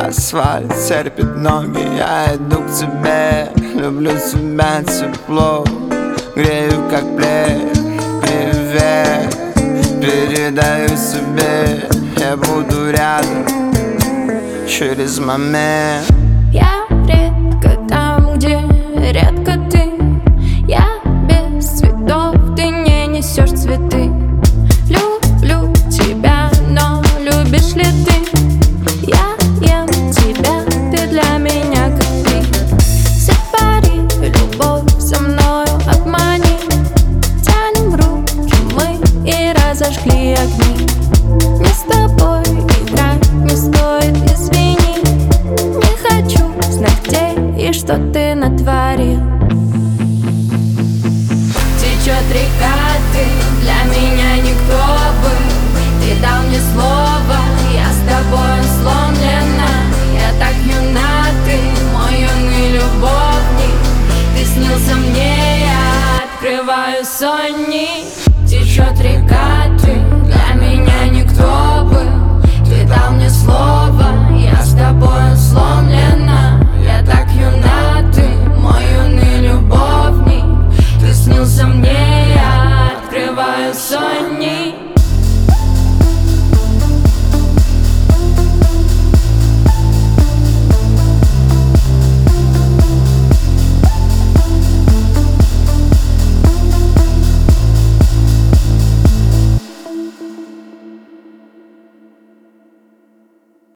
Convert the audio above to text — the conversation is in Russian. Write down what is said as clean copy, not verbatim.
Асфальт терпит ноги, я иду к тебе. Люблю тебя тепло, грею как плед. Привет, передаю себе, я буду рядом через момент. Я редко там, где редко ты. Я без цветов, ты не несешь цветы. Люблю тебя, но любишь ли ты?